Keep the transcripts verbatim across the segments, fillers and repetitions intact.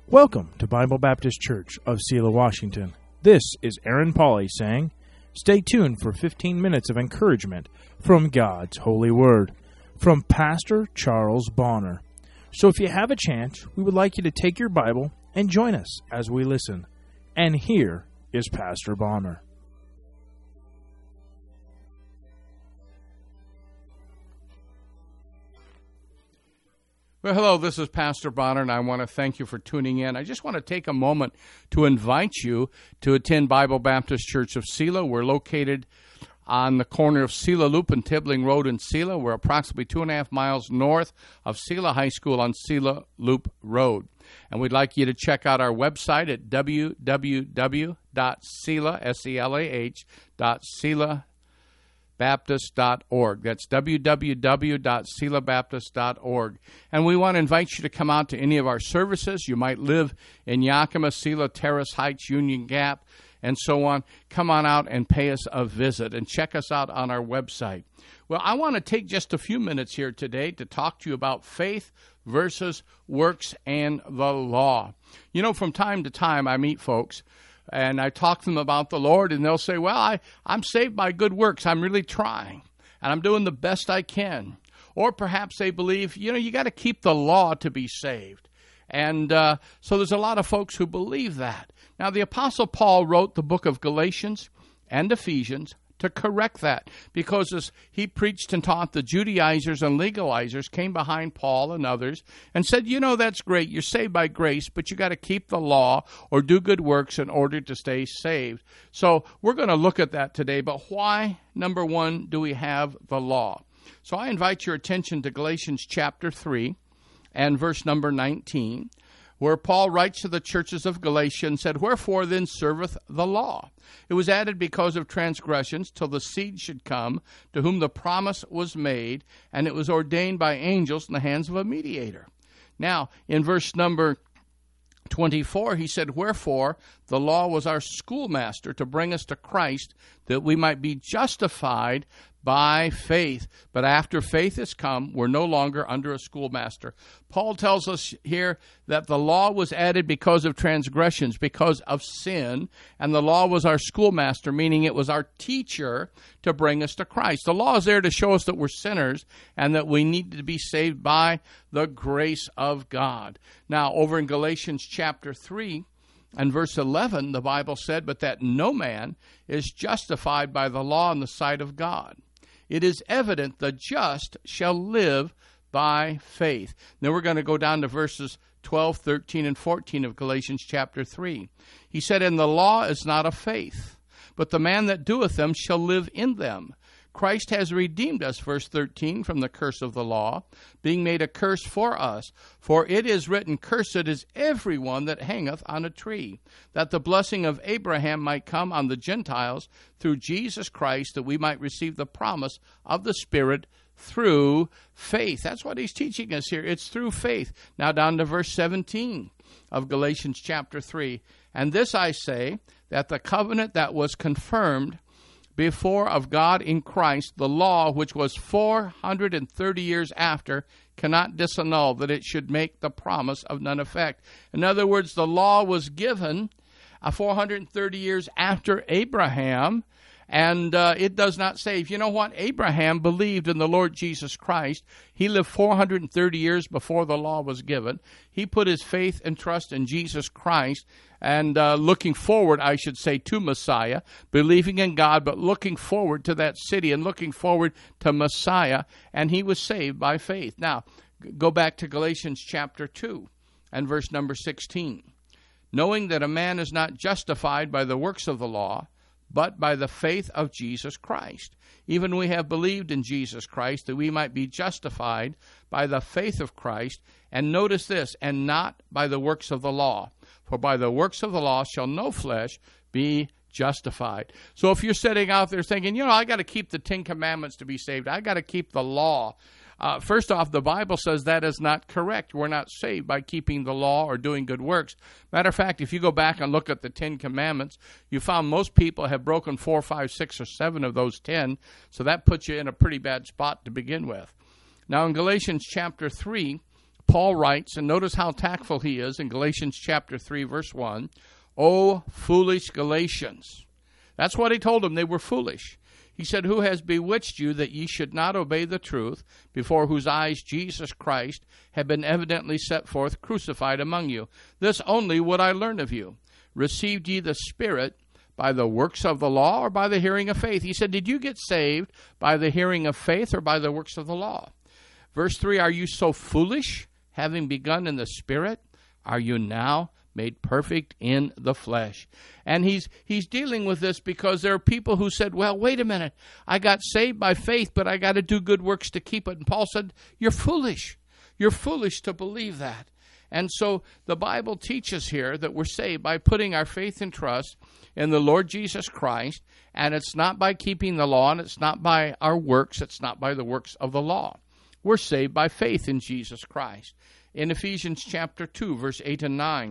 Welcome to Bible Baptist Church of Selah, Washington. This is Aaron Pauley saying, stay tuned for fifteen minutes of encouragement from God's holy word from Pastor Charles Bonner. So if you have a chance, we would like you to take your Bible and join us as we listen. And here is Pastor Bonner. Well, hello, this is Pastor Bonner, and I want to thank you for tuning in. I just want to take a moment to invite you to attend Bible Baptist Church of Selah. We're located on the corner of Selah Loop and Tibbling Road in Selah. We're approximately two and a half miles north of Selah High School on Selah Loop Road. And we'd like you to check out our website at w w w dot selah, S E L A H, dot selah baptist dot org. That's w w w dot selah baptist dot org. And we want to invite you to come out to any of our services. You might live in Yakima, Selah, Terrace Heights, Union Gap, and so on. Come on out and pay us a visit and check us out on our website. Well, I want to take just a few minutes here today to talk to you about faith versus works and the law. You know, from time to time I meet folks and I talk to them about the Lord, and they'll say, well, I, I'm saved by good works. I'm really trying, and I'm doing the best I can. Or perhaps they believe, you know, you got to keep the law to be saved. And uh, so there's a lot of folks who believe that. Now, the Apostle Paul wrote the book of Galatians and Ephesians to correct that, because as he preached and taught, the Judaizers and legalizers came behind Paul and others and said, you know, that's great, you're saved by grace, but you got to keep the law or do good works in order to stay saved. So we're going to look at that today, but why, number one, do we have the law? So I invite your attention to Galatians chapter three and verse number nineteen, where Paul writes to the churches of Galatia and said, wherefore then serveth the law? It was added because of transgressions, till the seed should come, to whom the promise was made, and it was ordained by angels in the hands of a mediator. Now, in verse number twenty-four, he said, wherefore the law was our schoolmaster to bring us to Christ, that we might be justified by faith. But after faith has come, we're no longer under a schoolmaster. Paul tells us here that the law was added because of transgressions, because of sin, and the law was our schoolmaster, meaning it was our teacher to bring us to Christ. The law is there to show us that we're sinners and that we need to be saved by the grace of God. Now, over in Galatians chapter three, and verse eleven, the Bible said, but that no man is justified by the law in the sight of God. It is evident the just shall live by faith. Then we're going to go down to verses twelve, thirteen, and fourteen of Galatians chapter three. He said, and the law is not of faith, but the man that doeth them shall live in them. Christ has redeemed us, verse thirteen, from the curse of the law, being made a curse for us. For it is written, cursed is every one that hangeth on a tree, that the blessing of Abraham might come on the Gentiles through Jesus Christ, that we might receive the promise of the Spirit through faith. That's what he's teaching us here. It's through faith. Now down to verse seventeen of Galatians chapter three. And this I say, that the covenant that was confirmed before of God in Christ, the law, which was four hundred thirty years after, cannot disannul, that it should make the promise of none effect. In other words, the law was given uh, four hundred thirty years after Abraham, and uh, it does not save. You know what? Abraham believed in the Lord Jesus Christ. He lived four hundred thirty years before the law was given. He put his faith and trust in Jesus Christ, and uh, looking forward, I should say, to Messiah, believing in God, but looking forward to that city and looking forward to Messiah, and he was saved by faith. Now, go back to Galatians chapter two and verse number sixteen. Knowing that a man is not justified by the works of the law, but by the faith of Jesus Christ. Even we have believed in Jesus Christ, that we might be justified by the faith of Christ. And notice this, and not by the works of the law. For by the works of the law shall no flesh be justified. So if you're sitting out there thinking, you know, I got to keep the Ten Commandments to be saved, I got to keep the law. Uh, first off, the Bible says that is not correct. We're not saved by keeping the law or doing good works. Matter of fact, if you go back and look at the Ten Commandments, you found most people have broken four, five, six, or seven of those ten. So that puts you in a pretty bad spot to begin with. Now in Galatians chapter three, Paul writes, and notice how tactful he is in Galatians chapter three, verse one, O foolish Galatians. That's what he told them. They were foolish. He said, who has bewitched you that ye should not obey the truth, before whose eyes Jesus Christ had been evidently set forth crucified among you? This only would I learn of you. Received ye the Spirit by the works of the law, or by the hearing of faith? He said, did you get saved by the hearing of faith, or by the works of the law? Verse three, are you so foolish, having begun in the Spirit? Are you now made perfect in the flesh? And he's he's dealing with this because there are people who said, well, wait a minute, I got saved by faith, but I got to do good works to keep it. And Paul said, you're foolish. You're foolish to believe that. And so the Bible teaches here that we're saved by putting our faith and trust in the Lord Jesus Christ, and it's not by keeping the law, and it's not by our works, it's not by the works of the law. We're saved by faith in Jesus Christ. In Ephesians chapter two, verse eight and nine,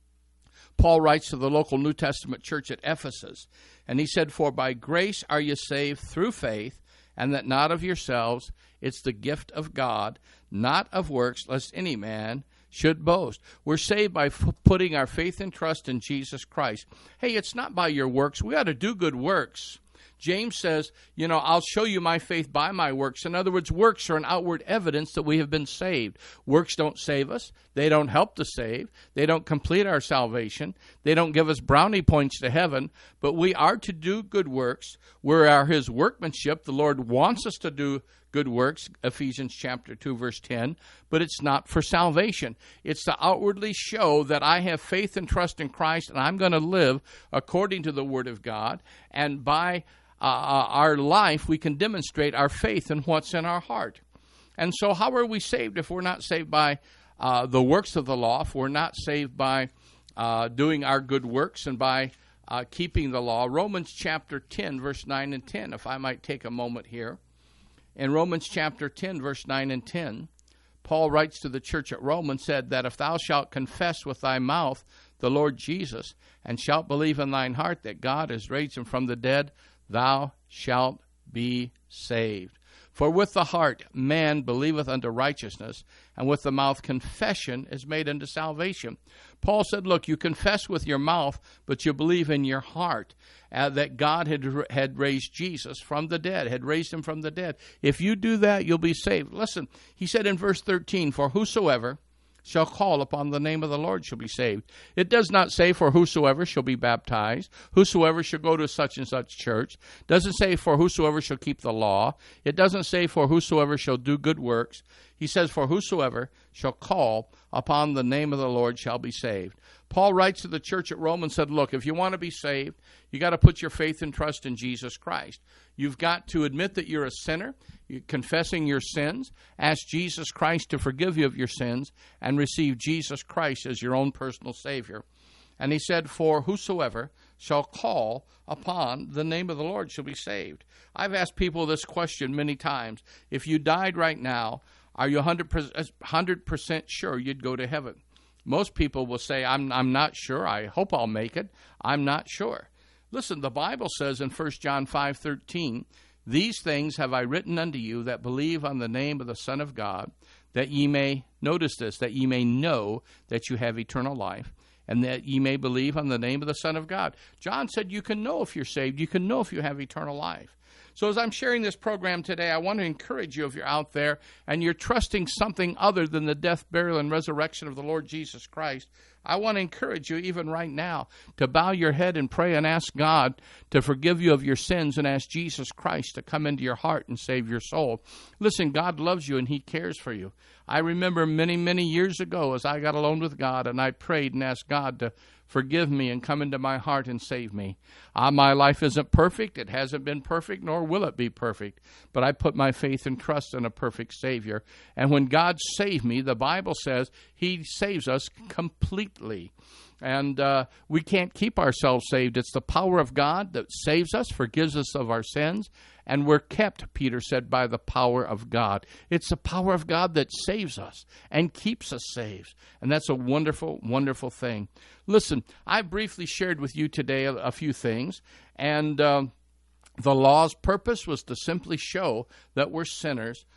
Paul writes to the local New Testament church at Ephesus, and he said, for by grace are you saved through faith, and that not of yourselves, it's the gift of God, not of works, lest any man should boast. We're saved by f- putting our faith and trust in Jesus Christ. Hey, it's not by your works. We ought to do good works. James says, you know, I'll show you my faith by my works. In other words, works are an outward evidence that we have been saved. Works don't save us. They don't help to save. They don't complete our salvation. They don't give us brownie points to heaven. But we are to do good works. We are his workmanship. The Lord wants us to do good works, Ephesians chapter two, verse ten. But it's not for salvation. It's to outwardly show that I have faith and trust in Christ, and I'm going to live according to the Word of God. And by Uh, our life, we can demonstrate our faith in what's in our heart. And so how are we saved if we're not saved by uh, the works of the law, if we're not saved by uh, doing our good works and by uh, keeping the law? Romans chapter ten, verse nine and ten, if I might take a moment here. In Romans chapter ten, verse nine and ten, Paul writes to the church at Rome and said that if thou shalt confess with thy mouth the Lord Jesus, and shalt believe in thine heart that God has raised him from the dead, thou shalt be saved. For with the heart man believeth unto righteousness, and with the mouth confession is made unto salvation. Paul said, look, you confess with your mouth, but you believe in your heart uh, that God had had raised Jesus from the dead, had raised him from the dead. If you do that, you'll be saved. Listen, he said in verse thirteen, for whosoever shall call upon the name of the Lord shall be saved. It does not say for whosoever shall be baptized, whosoever shall go to such and such church. It doesn't say for whosoever shall keep the law. It doesn't say for whosoever shall do good works. He says for whosoever shall call upon the name of the Lord shall be saved. Paul writes to the church at Rome and said, look, if you want to be saved, you got to put your faith and trust in Jesus Christ. You've got to admit that you're a sinner, you're confessing your sins, ask Jesus Christ to forgive you of your sins, and receive Jesus Christ as your own personal Savior. And he said, for whosoever shall call upon the name of the Lord shall be saved. I've asked people this question many times. If you died right now, are you one hundred percent sure you'd go to heaven? Most people will say, I'm, I'm not sure. I hope I'll make it. I'm not sure. Listen, the Bible says in First John five thirteen, these things have I written unto you that believe on the name of the Son of God, that ye may, notice this, that ye may know that you have eternal life, and that ye may believe on the name of the Son of God. John said you can know if you're saved. You can know if you have eternal life. So as I'm sharing this program today, I want to encourage you, if you're out there and you're trusting something other than the death, burial, and resurrection of the Lord Jesus Christ, I want to encourage you even right now to bow your head and pray and ask God to forgive you of your sins and ask Jesus Christ to come into your heart and save your soul. Listen, God loves you and he cares for you. I remember many, many years ago as I got alone with God and I prayed and asked God to forgive me and come into my heart and save me. Uh, my life isn't perfect. It hasn't been perfect, nor will it be perfect. But I put my faith and trust in a perfect Savior. And when God saved me, the Bible says he saves us completely. And uh, we can't keep ourselves saved. It's the power of God that saves us, forgives us of our sins, and we're kept, Peter said, by the power of God. It's the power of God that saves us and keeps us saved. And that's a wonderful, wonderful thing. Listen, I briefly shared with you today a, a few things, and uh, the law's purpose was to simply show that we're sinners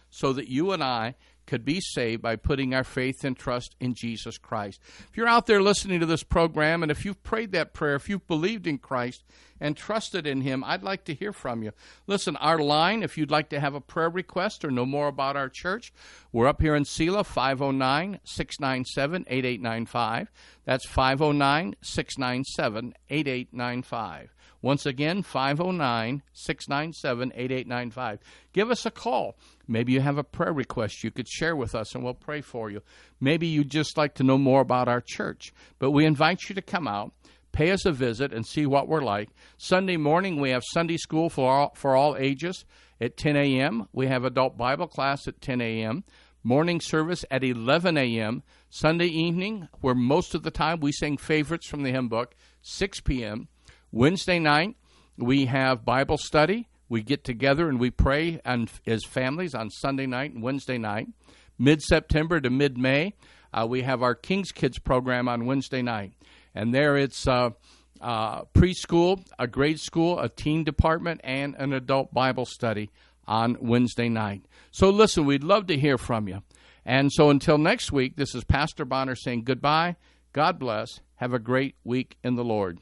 so that you and I could be saved by putting our faith and trust in Jesus Christ. If you're out there listening to this program, and if you've prayed that prayer, if you've believed in Christ and trusted in Him, I'd like to hear from you. Listen, our line, if you'd like to have a prayer request or know more about our church, we're up here in Selah, five oh nine, six nine seven, eight eight nine five. That's five oh nine, six nine seven, eight eight nine five. Once again, five oh nine, six nine seven, eight eight nine five. Give us a call. Maybe you have a prayer request you could share with us, and we'll pray for you. Maybe you'd just like to know more about our church. But we invite you to come out, pay us a visit, and see what we're like. Sunday morning, we have Sunday school for all, for all ages at ten a.m. We have adult Bible class at ten a.m., morning service at eleven a.m., Sunday evening, where most of the time we sing favorites from the hymn book, six p.m., Wednesday night, we have Bible study. We get together and we pray and, as families on Sunday night and Wednesday night. Mid-September to mid-May, uh, we have our King's Kids program on Wednesday night. And there it's uh, uh, preschool, a grade school, a teen department, and an adult Bible study on Wednesday night. So listen, we'd love to hear from you. And so until next week, this is Pastor Bonner saying goodbye. God bless. Have a great week in the Lord.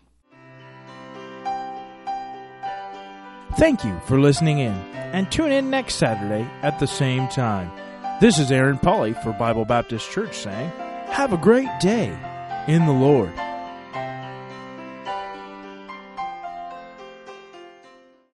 Thank you for listening in, and tune in next Saturday at the same time. This is Aaron Pauley for Bible Baptist Church saying, have a great day in the Lord.